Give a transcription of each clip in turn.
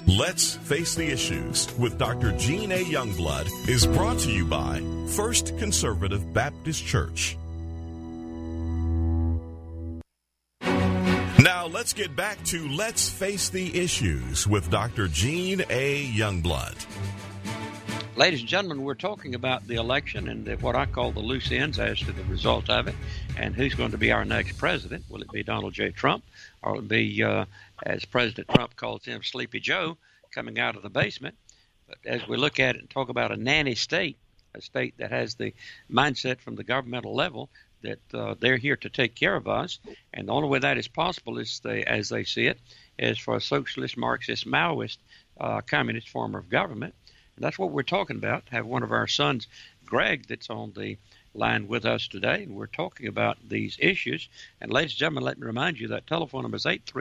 Let's Face the Issues with Dr. Gene A. Youngblood is brought to you by First Conservative Baptist Church. Now let's get back to Let's Face the Issues with Dr. Gene A. Youngblood. Ladies and gentlemen, we're talking about the election and what I call the loose ends as to the result of it and who's going to be our next president. Will it be Donald J. Trump, or will it be, as President Trump calls him, Sleepy Joe, coming out of the basement? But as we look at it and talk about a nanny state, a state that has the mindset from the governmental level that they're here to take care of us, and the only way that is possible is, as they see it, is for a socialist, Marxist, Maoist, communist form of government. And that's what we're talking about. Have one of our sons, Greg, that's on the line with us today, and we're talking about these issues. And ladies and gentlemen, let me remind you that telephone number is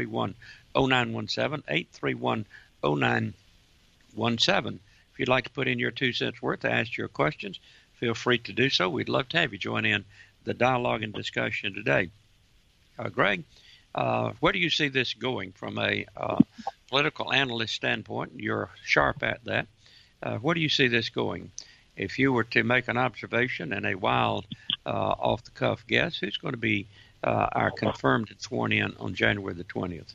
831-0917, 831-0917. If you'd like to put in your 2 cents worth to ask your questions, feel free to do so. We'd love to have you join in the dialogue and discussion today. Greg, where do you see this going from a political analyst standpoint? You're sharp at that. Where do you see this going? If you were to make an observation and a wild, off-the-cuff guess, who's going to be our confirmed and sworn in on January the 20th?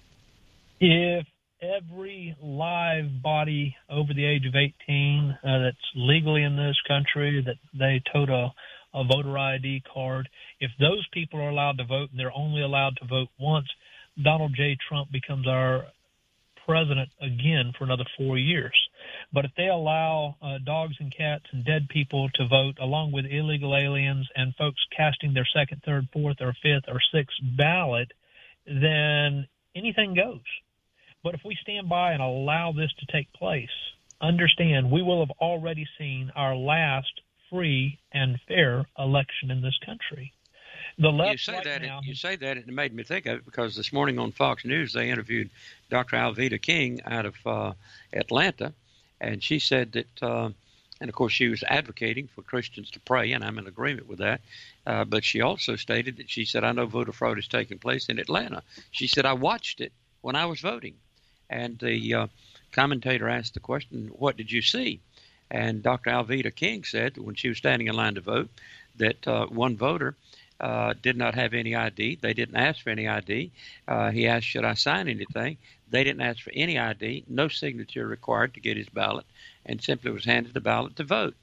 If every live body over the age of 18 that's legally in this country, that they tote a voter ID card, if those people are allowed to vote and they're only allowed to vote once, Donald J. Trump becomes our president again for another 4 years. But if they allow dogs and cats and dead people to vote, along with illegal aliens and folks casting their second, third, fourth, or fifth, or sixth ballot, then anything goes. But if we stand by and allow this to take place, understand we will have already seen our last free and fair election in this country. You say that, and it made me think of it because this morning on Fox News they interviewed Dr. Alveda King out of Atlanta, and she said that, and of course she was advocating for Christians to pray, and I'm in agreement with that, but she also stated that she said, I know voter fraud is taking place in Atlanta. She said, I watched it when I was voting. And the commentator asked the question, what did you see? And Dr. Alveda King said that when she was standing in line to vote that one voter did not have any ID. They didn't ask for any ID. He asked, should I sign anything? They didn't ask for any ID, no signature required to get his ballot, and simply was handed the ballot to vote.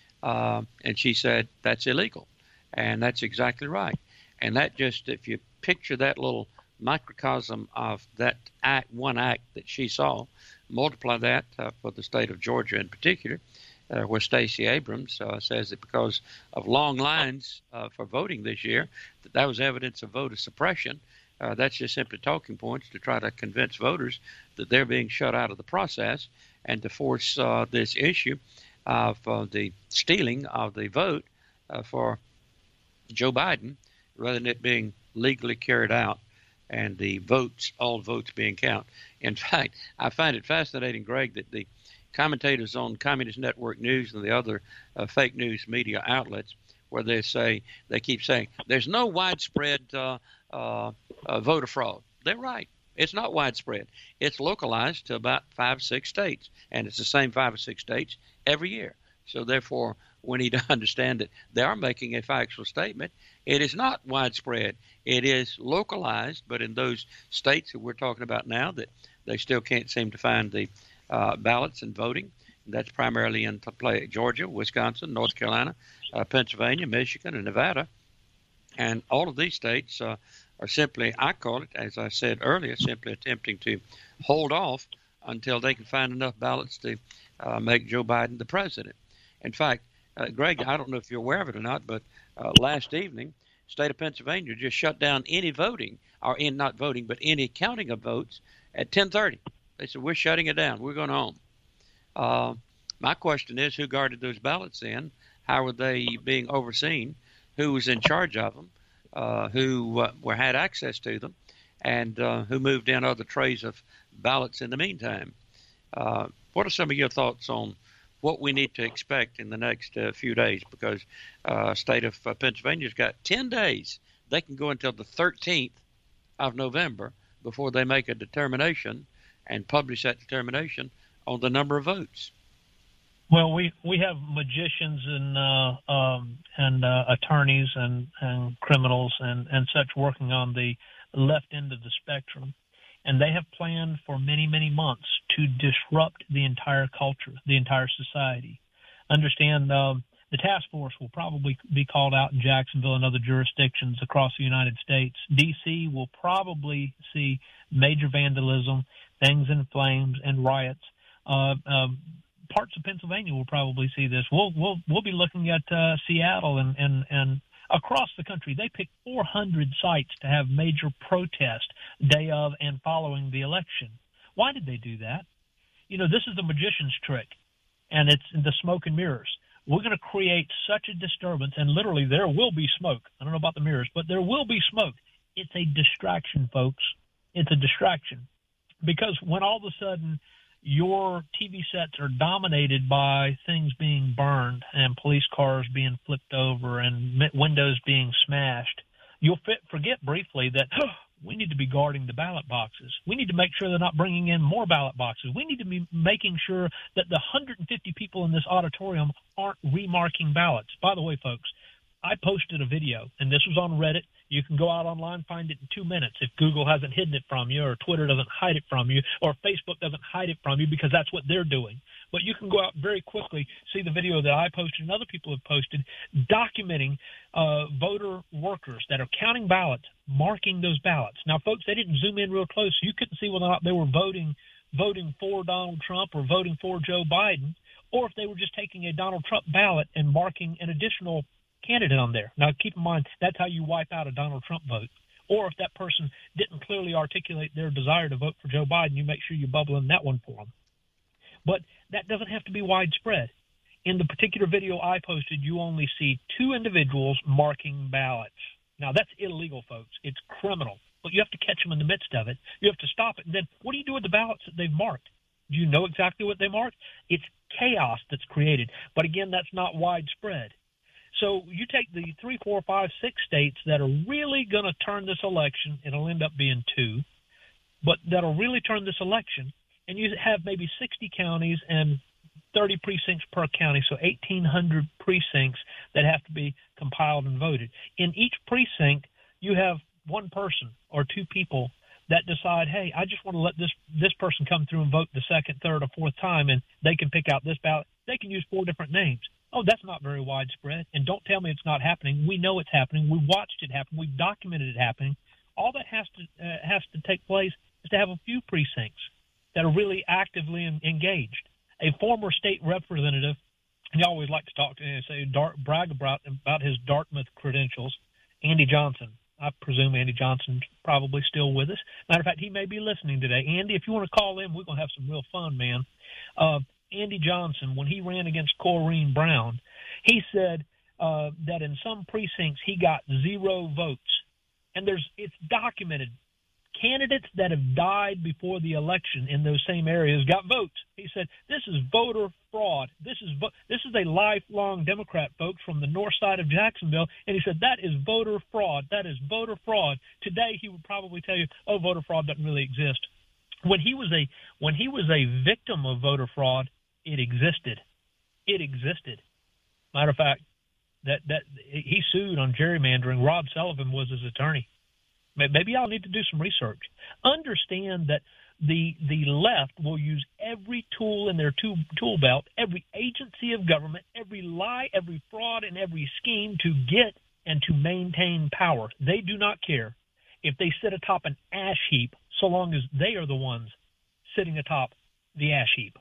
And she said, that's illegal. And that's exactly right. And that just, if you picture that little microcosm of that one act that she saw, multiply that for the state of Georgia in particular, where Stacey Abrams says that because of long lines for voting this year, that was evidence of voter suppression. That's just simply talking points to try to convince voters that they're being shut out of the process and to force this issue of the stealing of the vote for Joe Biden rather than it being legally carried out and the votes, all votes being counted. In fact, I find it fascinating, Greg, that the commentators on Communist Network News and the other fake news media outlets, where they keep saying there's no widespread voter fraud. They're right. It's not widespread. It's localized to about 5-6 states, and it's the same 5 or 6 states every year. So therefore, we need to understand that they are making a factual statement. It is not widespread. It is localized, but in those states that we're talking about now that they still can't seem to find the ballots and voting. That's primarily in play Georgia, Wisconsin, North Carolina, Pennsylvania, Michigan, and Nevada. And all of these states are simply, I call it, as I said earlier, simply attempting to hold off until they can find enough ballots to make Joe Biden the president. In fact, Greg, I don't know if you're aware of it or not, but last evening, state of Pennsylvania just shut down any voting, or not voting, but any counting of votes at 10:30. They said, we're shutting it down. We're going home. My question is, who guarded those ballots in? How were they being overseen? Who was in charge of them? Who had access to them? And who moved in other trays of ballots in the meantime? What are some of your thoughts on what we need to expect in the next few days? Because state of Pennsylvania's got 10 days. They can go until the 13th of November before they make a determination and publish that determination on the number of votes. Well, we have magicians and attorneys and criminals and such working on the left end of the spectrum, and they have planned for many, many months to disrupt the entire culture, the entire society. Understand, the task force will probably be called out in Jacksonville and other jurisdictions across the United States. D.C. will probably see major vandalism, things in flames, and riots. Parts of Pennsylvania will probably see this. We'll be looking at Seattle and across the country. They picked 400 sites to have major protest day of and following the election. Why did they do that? This is the magician's trick, and it's the smoke and mirrors. We're going to create such a disturbance, and literally there will be smoke. I don't know about the mirrors, but there will be smoke. It's a distraction, folks. It's a distraction. Because when all of a sudden your TV sets are dominated by things being burned and police cars being flipped over and windows being smashed, you'll forget briefly that we need to be guarding the ballot boxes. We need to make sure they're not bringing in more ballot boxes. We need to be making sure that the 150 people in this auditorium aren't remarking ballots. By the way, folks, I posted a video, and this was on Reddit. You can go out online, find it in 2 minutes if Google hasn't hidden it from you, or Twitter doesn't hide it from you, or Facebook doesn't hide it from you, because that's what they're doing. But you can go out very quickly, see the video that I posted and other people have posted, documenting voter workers that are counting ballots, marking those ballots. Now, folks, they didn't zoom in real close, so you couldn't see whether or not they were voting for Donald Trump or voting for Joe Biden, or if they were just taking a Donald Trump ballot and marking an additional candidate on there. Now, keep in mind, that's how you wipe out a Donald Trump vote. Or if that person didn't clearly articulate their desire to vote for Joe Biden, you make sure you bubble in that one for them. But that doesn't have to be widespread. In the particular video I posted, you only see 2 individuals marking ballots. Now, that's illegal, folks. It's criminal. But you have to catch them in the midst of it. You have to stop it. And then what do you do with the ballots that they've marked? Do you know exactly what they marked? It's chaos that's created. But again, that's not widespread. So you take the 3, 4, 5, 6 states that are really going to turn this election, it'll end up being 2, but that'll really turn this election, and you have maybe 60 counties and 30 precincts per county, so 1,800 precincts that have to be compiled and voted. In each precinct, you have one person or 2 people that decide, hey, I just want to let this person come through and vote the second, third, or fourth time, and they can pick out this ballot. They can use 4 different names. Oh, that's not very widespread. And don't tell me it's not happening. We know it's happening. We watched it happen. We've documented it happening. All that has to take place is to have a few precincts that are really actively engaged. A former state representative, he always liked to talk to and brag about his Dartmouth credentials, Andy Johnson. I presume Andy Johnson's probably still with us. Matter of fact, he may be listening today. Andy, if you want to call in, we're going to have some real fun, man. Andy Johnson, when he ran against Corrine Brown, he said that in some precincts he got 0 votes. And it's documented. Candidates that have died before the election in those same areas got votes. He said, this is voter fraud. This is a lifelong Democrat, folks, from the north side of Jacksonville. And he said, that is voter fraud. That is voter fraud. Today he would probably tell you, oh, voter fraud doesn't really exist. When he was a victim of voter fraud, it existed. It existed. Matter of fact, that he sued on gerrymandering. Rod Sullivan was his attorney. Maybe y'all need to do some research. Understand that the left will use every tool in their tool belt, every agency of government, every lie, every fraud, and every scheme to get and to maintain power. They do not care if they sit atop an ash heap, so long as they are the ones sitting atop the ash heap.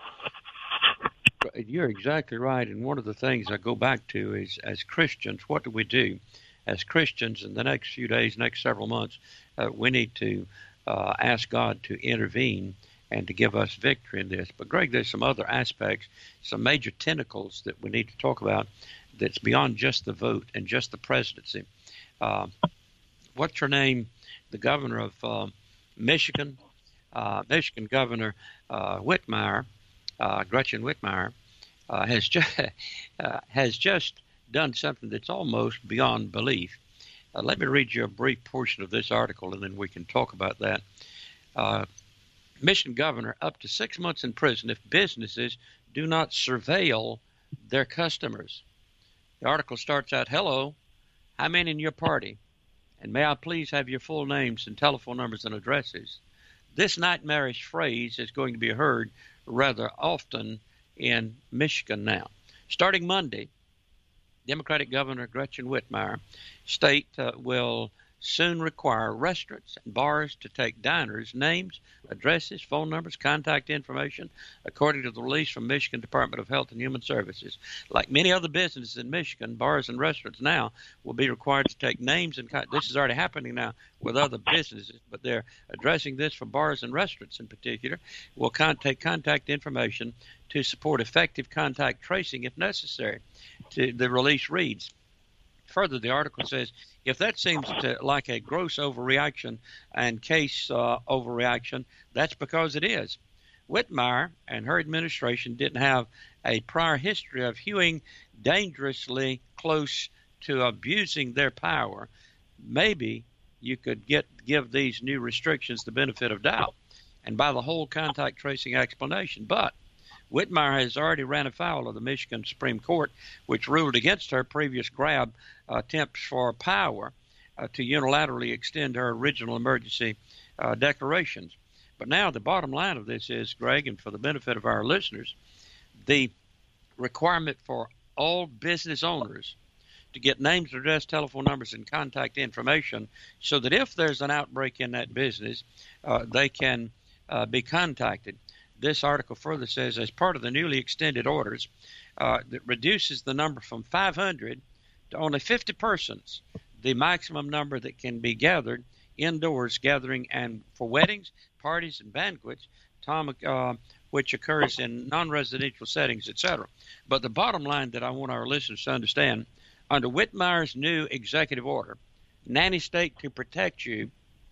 You're exactly right. And one of the things I go back to is, as Christians, what do we do? As Christians, in the next few days, next several months, we need to ask God to intervene and to give us victory in this. But, Greg, there's some other aspects, some major tentacles that we need to talk about that's beyond just the vote and just the presidency. What's her name? The governor of Michigan, Michigan Governor Whitmire, Gretchen Whitmire, has just done something that's almost beyond belief. Let me read you a brief portion of this article, and then we can talk about that. Michigan governor up to 6 months in prison if businesses do not surveil their customers. The article starts out, hello, how many in your party? And may I please have your full names and telephone numbers and addresses? This nightmarish phrase is going to be heard rather often in Michigan now. Starting Monday, Democratic Governor Gretchen Whitmire state will soon require restaurants and bars to take diners' names, addresses, phone numbers, contact information, according to the release from Michigan Department of Health and Human Services. Like many other businesses in Michigan, bars and restaurants now will be required to take names and this is already happening now with other businesses, but they're addressing this for bars and restaurants in particular. Will take contact information to support effective contact tracing if necessary. The release reads. Further, the article says, if that seems like a gross overreaction and case overreaction, that's because it is. Whitmire and her administration didn't have a prior history of hewing dangerously close to abusing their power. Maybe you could give these new restrictions the benefit of doubt and by the whole contact tracing explanation. But Whitmire has already ran afoul of the Michigan Supreme Court, which ruled against her previous grab attempts for power to unilaterally extend her original emergency declarations. But now the bottom line of this is, Greg, and for the benefit of our listeners, the requirement for all business owners to get names, address, telephone numbers, and contact information so that if there's an outbreak in that business, they can be contacted. This article further says, as part of the newly extended orders, that reduces the number from 500 to only 50 persons, the maximum number that can be gathered indoors, gathering and for weddings, parties, and banquets, which occurs in non-residential settings, etc. But the bottom line that I want our listeners to understand, under Whitmire's new executive order, nanny state to protect you,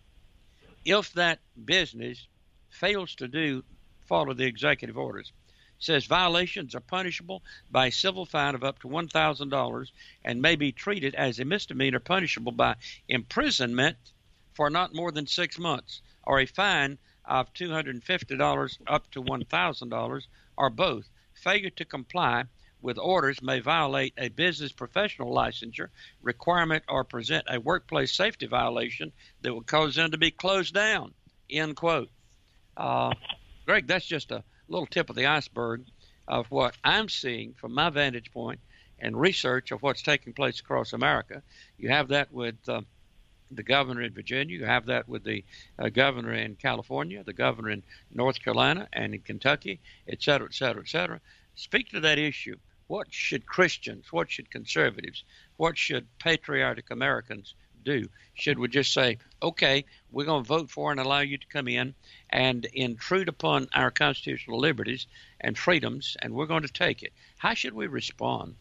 if that business fails to follow the executive orders, says violations are punishable by a civil fine of up to $1,000 and may be treated as a misdemeanor punishable by imprisonment for not more than 6 months, or a fine of $250 up to $1,000, or both. Failure to comply with orders may violate a business professional licensure requirement or present a workplace safety violation that will cause them to be closed down, end quote. Greg, that's just a little tip of the iceberg of what I'm seeing from my vantage point and research of what's taking place across America. You have that with the governor in Virginia. You have that with the governor in California, the governor in North Carolina and in Kentucky, et cetera, et cetera, et cetera. Speak to that issue. What should Christians, what should conservatives, what should patriotic Americans do? Should we just say, okay, we're going to vote for and allow you to come in and intrude upon our constitutional liberties and freedoms, and we're going to take it? How should we respond?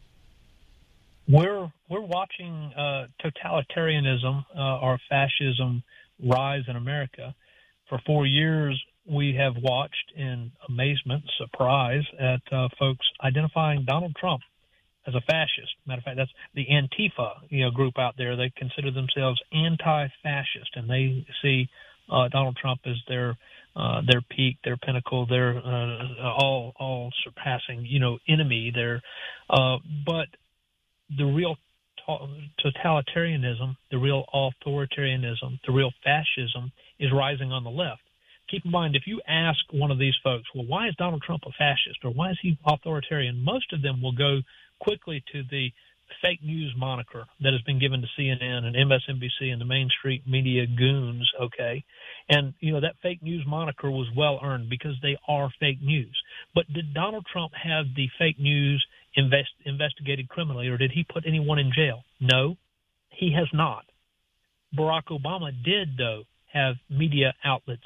We're watching totalitarianism or fascism rise in America. For 4 years, we have watched in amazement, surprise, at folks identifying Donald Trump as a fascist. Matter of fact, that's the Antifa, group out there. They consider themselves anti-fascist, and they see Donald Trump as their peak, their pinnacle, their all surpassing, enemy. But the real totalitarianism, the real authoritarianism, the real fascism is rising on the left. Keep in mind, if you ask one of these folks, well, why is Donald Trump a fascist or why is he authoritarian, most of them will go quickly to the fake news moniker that has been given to CNN and MSNBC and the mainstream media goons, okay? And, that fake news moniker was well earned because they are fake news. But did Donald Trump have the fake news investigated criminally, or did he put anyone in jail? No, he has not. Barack Obama did, though, have media outlets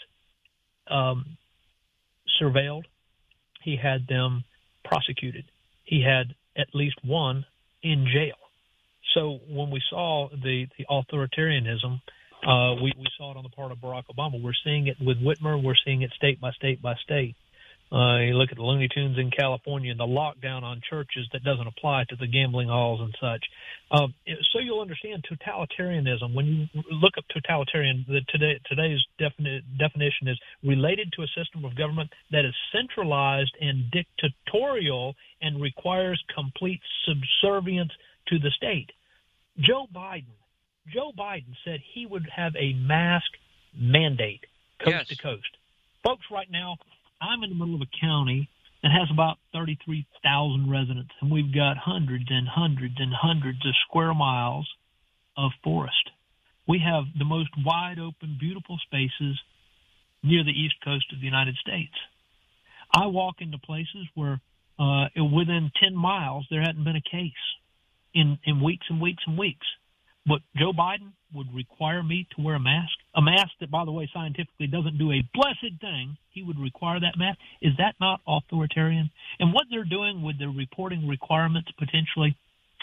surveilled. He had them prosecuted. He had at least one in jail. So when we saw the authoritarianism, we saw it on the part of Barack Obama. We're seeing it with Whitmer. We're seeing it state by state by state. You look at the Looney Tunes in California and the lockdown on churches that doesn't apply to the gambling halls and such. So you'll understand totalitarianism. When you look up totalitarian, today's definition is related to a system of government that is centralized and dictatorial and requires complete subservience to the state. Joe Biden said he would have a mask mandate coast to coast. Folks, right now, I'm in the middle of a county that has about 33,000 residents, and we've got hundreds and hundreds and hundreds of square miles of forest. We have the most wide open, beautiful spaces near the east coast of the United States. I walk into places where within 10 miles there hadn't been a case in weeks and weeks and weeks. But Joe Biden would require me to wear a mask that, by the way, scientifically doesn't do a blessed thing. He would require that mask. Is that not authoritarian? And what they're doing with their reporting requirements potentially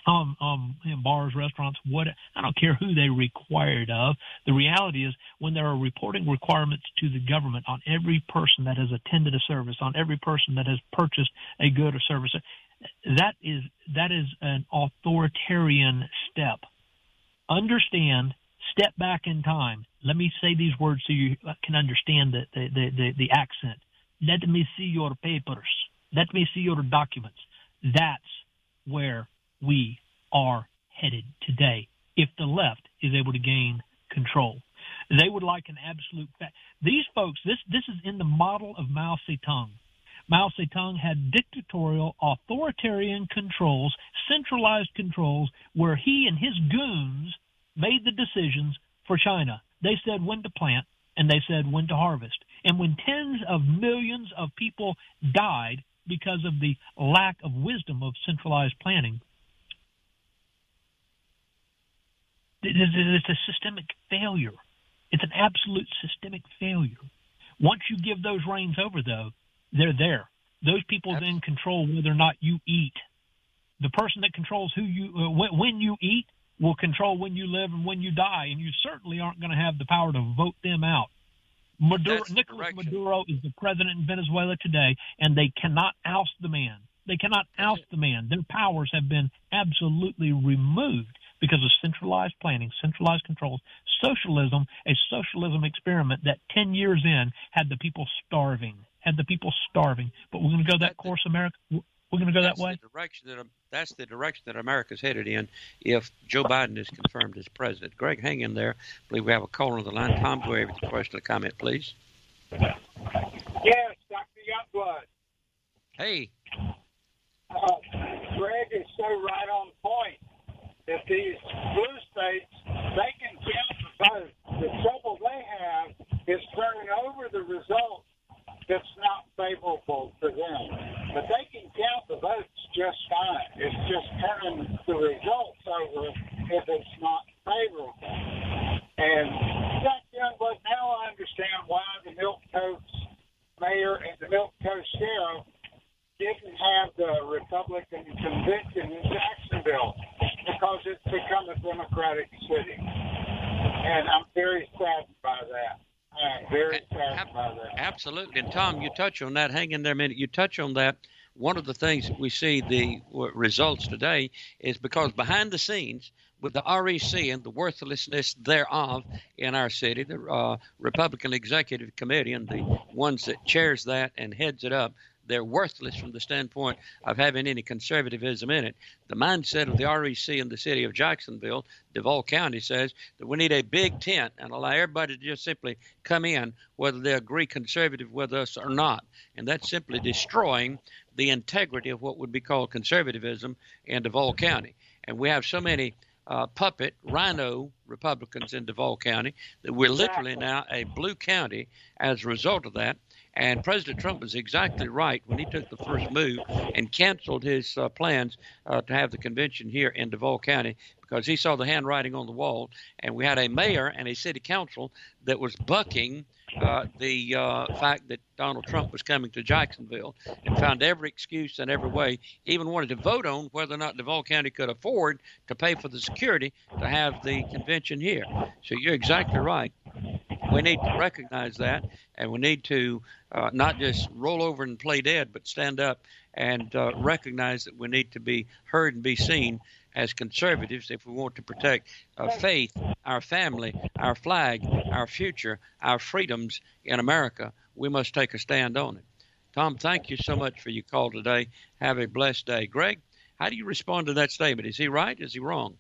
in bars, restaurants, I don't care who they require it of. The reality is when there are reporting requirements to the government on every person that has attended a service, on every person that has purchased a good or service, that is an authoritarian step. Understand, step back in time. Let me say these words so you can understand the accent. Let me see your papers. Let me see your documents. That's where we are headed today if the left is able to gain control. They would like an absolute fact. These folks, this is in the model of Mao Zedong. Mao Zedong had dictatorial, authoritarian controls, centralized controls, where he and his goons made the decisions for China. They said when to plant, and they said when to harvest. And when tens of millions of people died because of the lack of wisdom of centralized planning, it's a systemic failure. It's an absolute systemic failure. Once you give those reins over, though, they're there. Those people then control whether or not you eat. The person that controls who you when you eat will control when you live and when you die, and you certainly aren't going to have the power to vote them out. Nicolas Maduro is the president in Venezuela today, and they cannot oust the man. They cannot oust the man. Their powers have been absolutely removed because of centralized planning, centralized controls, socialism, a socialism experiment that 10 years in had the people starving. But we're going to go that course, America. We're going to go that way. That's the direction that America's headed in if Joe Biden is confirmed as president. Greg, hang in there. I believe we have a caller on the line. Tom, go ahead with your question or comment, please. Yes, Dr. Youngblood. Hey. Greg is so right on point. If these blue states, they can count the votes. The trouble they have is turning over the results that's not favorable to them. But they can count the votes just fine. It's just turning the results over if it's not favorable. And Dr. Youngblood, now I understand why the Milk Coast mayor and the Milk Coast sheriff didn't have the Republican convention in Jacksonville, because it's become a Democratic city. And I'm very saddened by that. Absolutely. And Tom, you touch on that. Hang in there a minute. You touch on that. One of the things that we see the results today is because behind the scenes with the REC and the worthlessness thereof in our city, the Republican Executive Committee and the ones that chairs that and heads it up, they're worthless from the standpoint of having any conservatism in it. The mindset of the REC in the city of Jacksonville, Duval County, says that we need a big tent and allow everybody to just simply come in, whether they agree conservative with us or not. And that's simply destroying the integrity of what would be called conservatism in Duval County. And we have so many puppet rhino Republicans in Duval County that we're literally now a blue county as a result of that. And President Trump was exactly right when he took the first move and canceled his plans to have the convention here in Duval County, because he saw the handwriting on the wall. And we had a mayor and a city council that was bucking the fact that Donald Trump was coming to Jacksonville, and found every excuse and every way, even wanted to vote on whether or not Duval County could afford to pay for the security to have the convention here. So you're exactly right. We need to recognize that, and we need to not just roll over and play dead, but stand up and recognize that we need to be heard and be seen as conservatives if we want to protect faith, our family, our flag, our future, our freedoms in America. We must take a stand on it. Tom, thank you so much for your call today. Have a blessed day. Greg, how do you respond to that statement? Is he right? Is he wrong?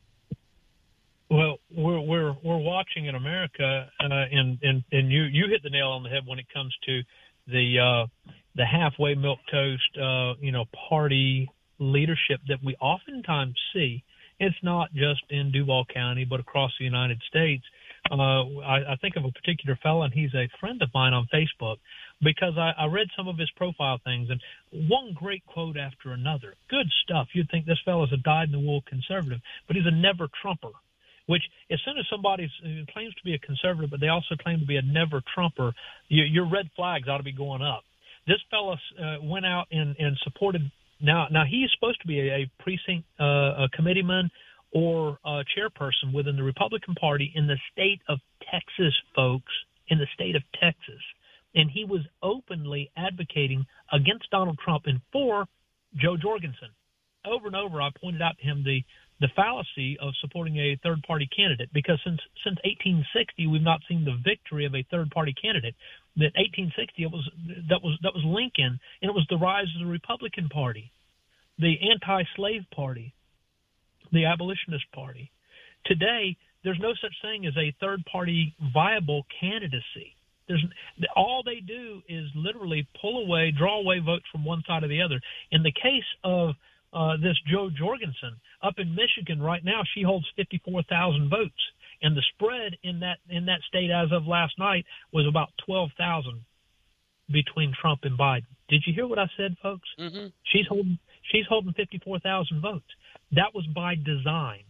Well, we're watching in America, and you hit the nail on the head when it comes to the halfway milquetoast, party leadership that we oftentimes see. It's not just in Duval County, but across the United States. I think of a particular fellow, and he's a friend of mine on Facebook, because I read some of his profile things, and one great quote after another. Good stuff. You'd think this fellow's a dyed-in-the-wool conservative, but he's a never-Trumper, which as soon as somebody claims to be a conservative, but they also claim to be a never-Trumper, your red flags ought to be going up. This fellow went out and supported. Now he's supposed to be a precinct committeeman or chairperson within the Republican Party in the state of Texas, folks, in the state of Texas. And he was openly advocating against Donald Trump and for Joe Jorgensen. Over and over, I pointed out to him the fallacy of supporting a third-party candidate, because since 1860, we've not seen the victory of a third-party candidate. That 1860, that was Lincoln, and it was the rise of the Republican Party, the anti-slave party, the abolitionist party. Today, there's no such thing as a third-party viable candidacy. All they do is literally draw away votes from one side or the other. In the case of this Joe Jorgensen up in Michigan right now, she holds 54,000 votes, and the spread in that state as of last night was about 12,000 between Trump and Biden. Did you hear what I said, folks? Mm-hmm. She's holding 54,000 votes. That was by design.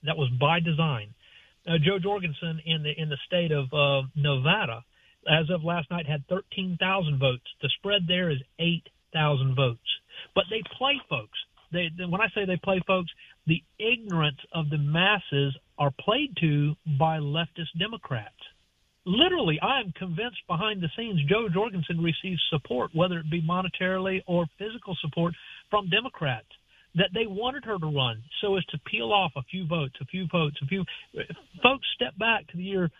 Joe Jorgensen in the state of Nevada, as of last night, had 13,000 votes. The spread there is 8,000 votes. But they play, folks. When I say they play, folks, the ignorance of the masses are played to by leftist Democrats. Literally, I am convinced behind the scenes Joe Jorgensen receives support, whether it be monetarily or physical support, from Democrats, that they wanted her to run so as to peel off a few votes. Folks, step back to the year,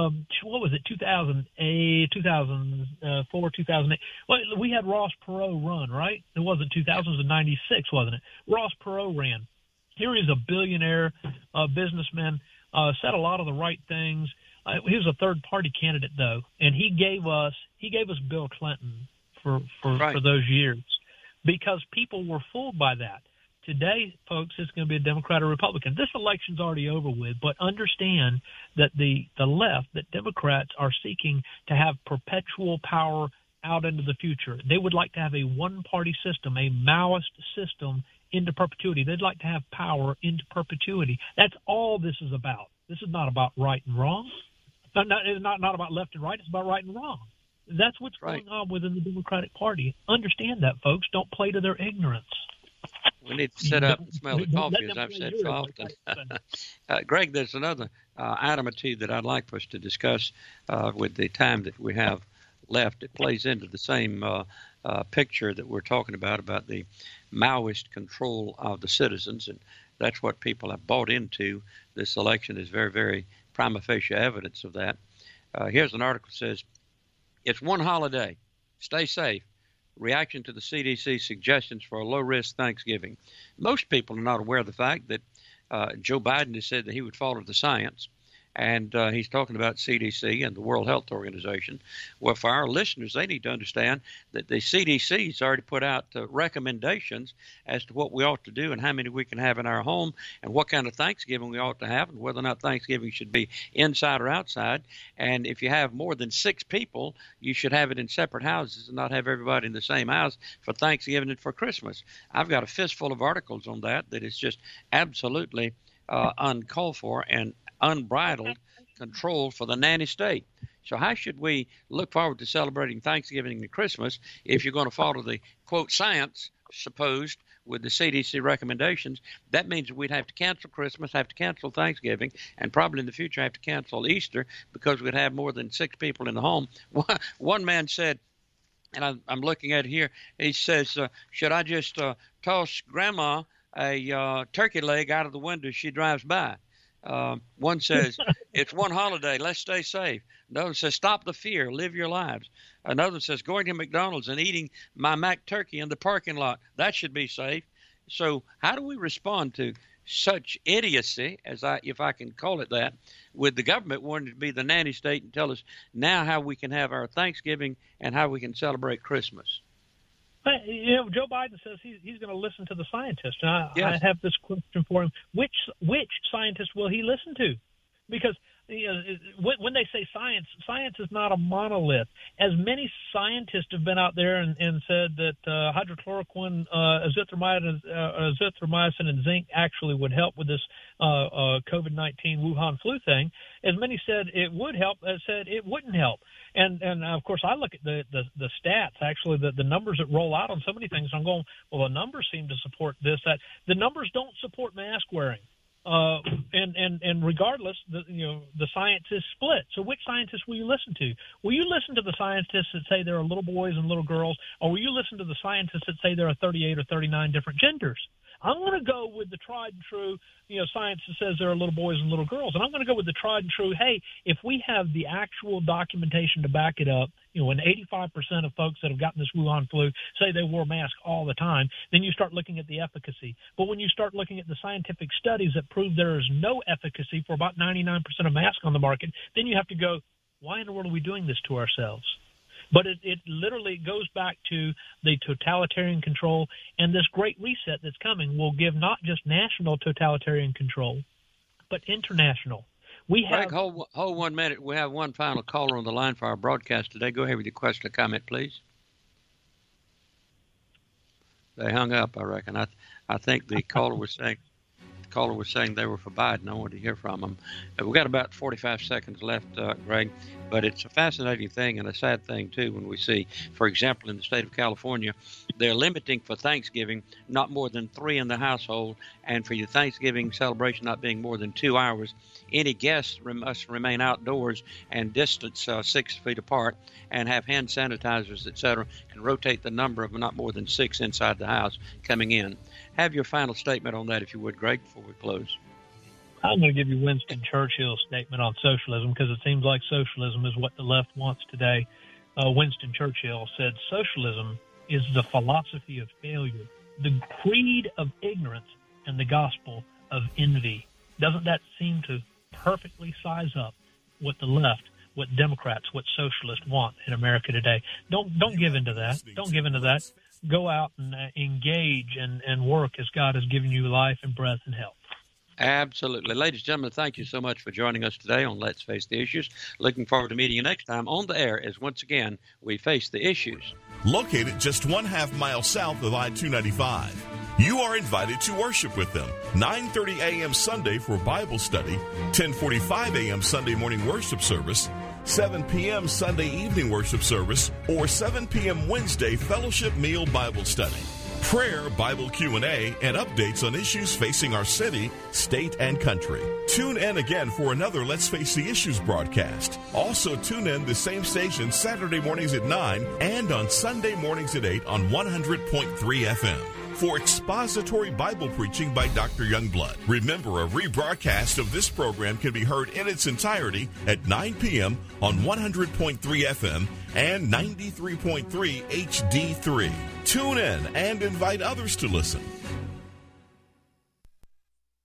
2008, 2004, 2008. Well, we had Ross Perot run, right? It wasn't 2000, it was 96, wasn't it? Ross Perot ran. Here he's a billionaire businessman, said a lot of the right things. He was a third-party candidate, though, and he gave us Bill Clinton for those years, because people were fooled by that. Today, folks, it's going to be a Democrat or Republican. This election's already over with, but understand that the left, that Democrats are seeking to have perpetual power out into the future. They would like to have a one-party system, a Maoist system, into perpetuity. They'd like to have power into perpetuity. That's all this is about. This is not about right and wrong. It's not about left and right. It's about right and wrong. That's what's going on within the Democratic Party. Understand that, folks. Don't play to their ignorance. We need to sit up and smell the coffee, as I've said so often. Greg, there's another item or two that I'd like for us to discuss with the time that we have left. It plays into the same picture that we're talking about the Maoist control of the citizens, and that's what people have bought into. This election is very, very prima facie evidence of that. Here's an article that says, "It's one holiday. Stay safe. Reaction to the CDC suggestions for a low-risk Thanksgiving." Most people are not aware of the fact that Joe Biden has said that he would follow the science, and he's talking about CDC and the World Health Organization. Well, for our listeners, they need to understand that the CDC has already put out recommendations as to what we ought to do and how many we can have in our home and what kind of Thanksgiving we ought to have and whether or not Thanksgiving should be inside or outside. And if you have more than 6 people, you should have it in separate houses and not have everybody in the same house for Thanksgiving and for Christmas. I've got a fistful of articles on that is just absolutely uncalled for and unbridled control for the nanny state. So how should we look forward to celebrating Thanksgiving and Christmas if you're going to follow the, quote, science, supposed, with the CDC recommendations? That means we'd have to cancel Christmas, have to cancel Thanksgiving, and probably in the future have to cancel Easter because we'd have more than 6 people in the home. One man said, and I'm looking at it here, he says, should I just toss Grandma a turkey leg out of the window as she drives by? One says, it's one holiday, let's stay safe. Another says, stop the fear, live your lives. Another says, going to McDonald's and eating my Mac turkey in the parking lot, that should be safe. So how do we respond to such idiocy, if I can call it that, with the government wanting to be the nanny state and tell us now how we can have our Thanksgiving and how we can celebrate Christmas? You know, Joe Biden says he's going to listen to the scientists. And Yes. I have this question for him. Which scientist will he listen to? Because when they say science is not a monolith. As many scientists have been out there and said that hydrochloroquine, azithromycin, and zinc actually would help with this COVID-19 Wuhan flu thing, as many said it would help as said it wouldn't help. And of course, I look at the stats, actually, the numbers that roll out on so many things. I'm going, well, the numbers seem to support this, that. The numbers don't support mask wearing. And regardless, the science is split. So which scientists will you listen to? Will you listen to the scientists that say there are little boys and little girls, or will you listen to the scientists that say there are 38 or 39 different genders? I'm going to go with the tried and true, science that says there are little boys and little girls. And I'm going to go with the tried and true, hey, if we have the actual documentation to back it up, when 85% of folks that have gotten this Wuhan flu say they wore masks all the time, then you start looking at the efficacy. But when you start looking at the scientific studies that prove there is no efficacy for about 99% of masks on the market, then you have to go, why in the world are we doing this to ourselves? But it literally goes back to the totalitarian control, and this great reset that's coming will give not just national totalitarian control, but international. Greg, hold 1 minute. We have one final caller on the line for our broadcast today. Go ahead with your question or comment, please. They hung up, I reckon. I think the caller was saying they were for Biden. I wanted to hear from them. We've got about 45 seconds left, Greg, but it's a fascinating thing and a sad thing, too, when we see, for example, in the state of California, they're limiting for Thanksgiving not more than 3 in the household, and for your Thanksgiving celebration not being more than 2 hours. Any guests must remain outdoors and distance 6 feet apart and have hand sanitizers, etc., and rotate the number of not more than 6 inside the house coming in. Have your final statement on that, if you would, Greg, before we close. I'm going to give you Winston Churchill's statement on socialism because it seems like socialism is what the left wants today. Winston Churchill said, socialism is the philosophy of failure, the creed of ignorance, and the gospel of envy. Doesn't that seem to perfectly size up what the left, what Democrats, what socialists want in America today? Don't give into that. Don't give into that. Go out and engage and work as God has given you life and breath and health. Absolutely. Ladies and gentlemen, thank you so much for joining us today on Let's Face the Issues. Looking forward to meeting you next time on the air as once again we face the issues. Located just 1/2 mile south of I-295. You are invited to worship with them. 9:30 a.m. Sunday for Bible study, 10:45 a.m. Sunday morning worship service, 7 p.m. Sunday evening worship service, or 7 p.m. Wednesday fellowship meal Bible study. Prayer, Bible Q&A, and updates on issues facing our city, state, and country. Tune in again for another Let's Face the Issues broadcast. Also tune in the same station Saturday mornings at 9 and on Sunday mornings at 8 on 100.3 FM. For expository Bible preaching by Dr. Youngblood. Remember, a rebroadcast of this program can be heard in its entirety at 9 p.m. on 100.3 FM and 93.3 HD3. Tune in and invite others to listen.